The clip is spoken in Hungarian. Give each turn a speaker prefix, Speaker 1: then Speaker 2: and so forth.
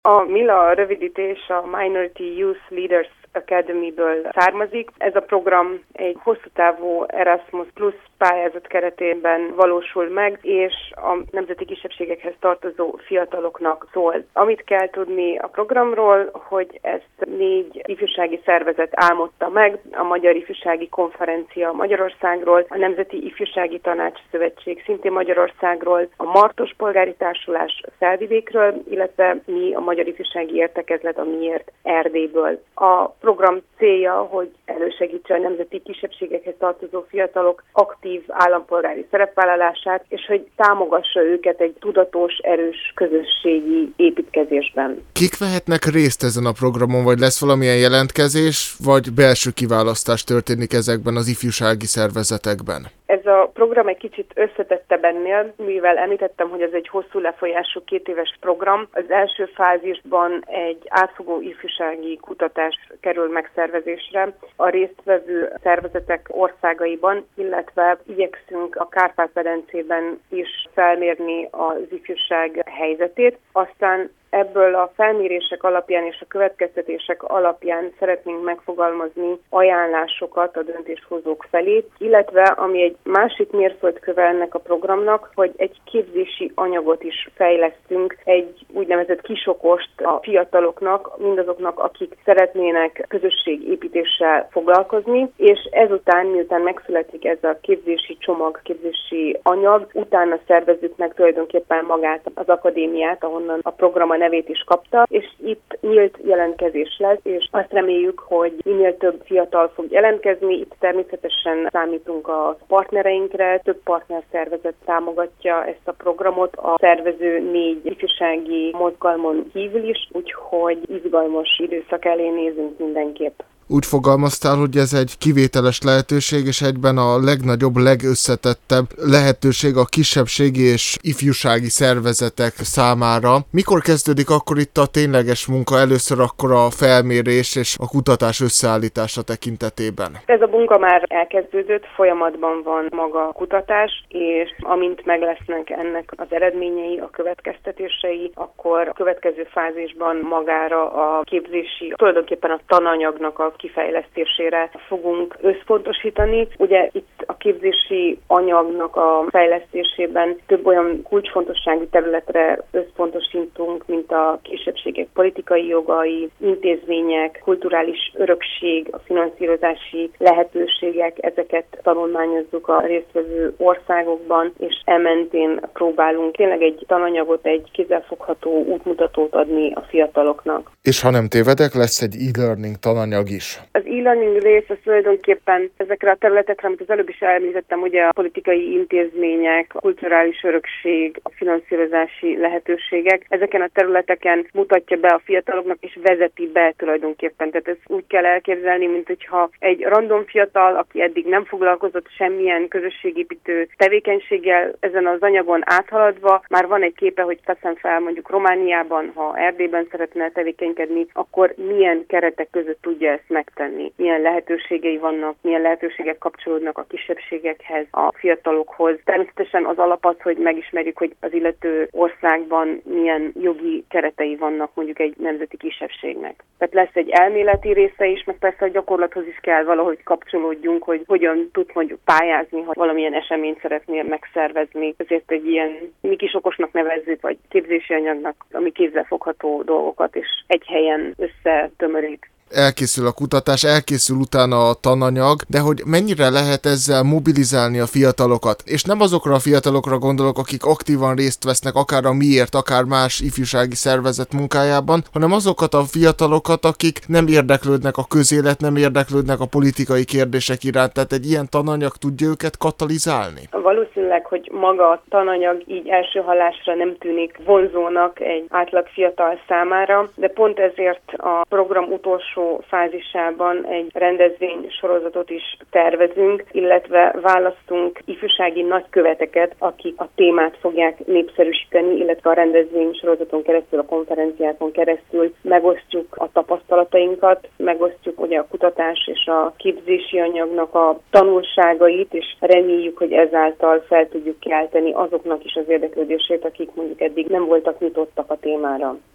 Speaker 1: A MILA rövidítés a Minority Youth Leaders Academy-ből származik. Ez a program egy hosszú távú Erasmus Plus pályázat keretében valósul meg, és a nemzeti kisebbségekhez tartozó fiataloknak szól. Amit kell tudni a programról, hogy ezt 4 ifjúsági szervezet álmodta meg, a Magyar Ifjúsági Konferencia Magyarországról, a Nemzeti Ifjúsági Tanács Szövetség szintén Magyarországról, a Martos Polgári Társulás Felvidékről, illetve mi a Magyar Ifjúsági Értekezlet, a Miért Erdélyből. A program célja, hogy elősegítse a nemzeti kisebbségekhez tartozó fiatalok aktív állampolgári szerepvállalását, és hogy támogassa őket egy tudatos, erős közösségi építkezésben.
Speaker 2: Kik vehetnek részt ezen a programon, vagy lesz valamilyen jelentkezés, vagy belső kiválasztás történik ezekben az ifjúsági szervezetekben?
Speaker 1: Ez a program egy kicsit összetettebb ennél, mivel említettem, hogy ez egy hosszú lefolyású 2 éves program. Az első fázisban egy átfogó ifjúsági kutatás kerül megszervezésre a résztvevő szervezetek országaiban, illetve igyekszünk a Kárpát-medencében is felmérni az ifjúság helyzetét. Aztán ebből a felmérések alapján és a következtetések alapján szeretnénk megfogalmazni ajánlásokat a döntéshozók felé, illetve ami egy másik mérföldköve ennek a programnak, hogy egy képzési anyagot is fejlesztünk, egy úgynevezett kisokost a fiataloknak, mindazoknak, akik szeretnének közösségépítéssel foglalkozni, és ezután, miután megszületik ez a képzési csomag, képzési anyag, utána szervezzük meg tulajdonképpen magát az akadémiát, ahonnan a program nevét is kapta, és itt nyílt jelentkezés lesz, és azt reméljük, hogy minél több fiatal fog jelentkezni. Itt természetesen számítunk a partnereinkre, több partnerszervezet támogatja ezt a programot, a szervező 4 ifjúsági mozgalmon kívül is, úgyhogy izgalmas időszak elé nézünk mindenképp.
Speaker 2: Úgy fogalmaztál, hogy ez egy kivételes lehetőség, és egyben a legnagyobb, legösszetettebb lehetőség a kisebbségi és ifjúsági szervezetek számára. Mikor kezdődik akkor itt a tényleges munka, először akkor a felmérés és a kutatás összeállítása tekintetében?
Speaker 1: Ez a munka már elkezdődött, folyamatban van maga a kutatás, és amint meg lesznek ennek az eredményei, a következtetései, akkor a következő fázisban magára a képzési, tulajdonképpen a tananyagnak a kifejlesztésére fogunk összpontosítani. Ugye itt a képzési anyagnak a fejlesztésében több olyan kulcsfontosságú területre összpontosítunk, mint a kisebbségek politikai jogai, intézmények, kulturális örökség, a finanszírozási lehetőségek, ezeket tanulmányozzuk a résztvevő országokban, és ementén próbálunk tényleg egy tananyagot, egy kézzelfogható útmutatót adni a fiataloknak.
Speaker 2: És ha nem tévedek, lesz egy e-learning tananyag is.
Speaker 1: Az e-learning rész az tulajdonképpen ezekre a területekre, amit az előbb is említettem, ugye a politikai intézmények, a kulturális örökség, a finanszírozási lehetőségek, ezeken a területeken mutatja be a fiataloknak és vezeti be tulajdonképpen. Tehát ezt úgy kell elképzelni, mint hogyha egy random fiatal, aki eddig nem foglalkozott semmilyen közösségépítő tevékenységgel, ezen az anyagon áthaladva már van egy képe, hogy teszem fel mondjuk Romániában, ha Erdélyben szeretne tevékenykedni, akkor milyen keretek között tudja ezt megtenni. Milyen lehetőségei vannak, milyen lehetőségek kapcsolódnak a kisebbségekhez, a fiatalokhoz. Természetesen az alap az, hogy megismerjük, hogy az illető országban milyen jogi keretei vannak mondjuk egy nemzeti kisebbségnek. Tehát lesz egy elméleti része is, meg persze a gyakorlathoz is kell valahogy kapcsolódjunk, hogy hogyan tud mondjuk pályázni, ha valamilyen eseményt szeretnél megszervezni. Ezért egy ilyen mi kis okosnak nevezzük, vagy képzési anyagnak, ami kézzelfogható dolgokat és egy helyen összetömörít.
Speaker 2: Elkészül a kutatás, elkészül utána a tananyag, de hogy mennyire lehet ezzel mobilizálni a fiatalokat? És nem azokra a fiatalokra gondolok, akik aktívan részt vesznek akár a Miért, akár más ifjúsági szervezet munkájában, hanem azokat a fiatalokat, akik nem érdeklődnek a közélet, nem érdeklődnek a politikai kérdések iránt, tehát egy ilyen tananyag tudja őket katalizálni?
Speaker 1: Valószínűleg, hogy maga a tananyag így első hallásra nem tűnik vonzónak egy átlag fiatal számára, de pont ezért a program utolsó fázisában egy rendezvény sorozatot is tervezünk, illetve választunk ifjúsági nagyköveteket, akik a témát fogják népszerűsíteni, illetve a rendezvény sorozaton keresztül, a konferenciákon keresztül megosztjuk a tapasztalatainkat, megosztjuk ugye a kutatás és a képzési anyagnak a tanulságait, és reméljük, hogy ezáltal fel tudjuk kelteni azoknak is az érdeklődését, akik mondjuk eddig nem voltak nyitottak a témára.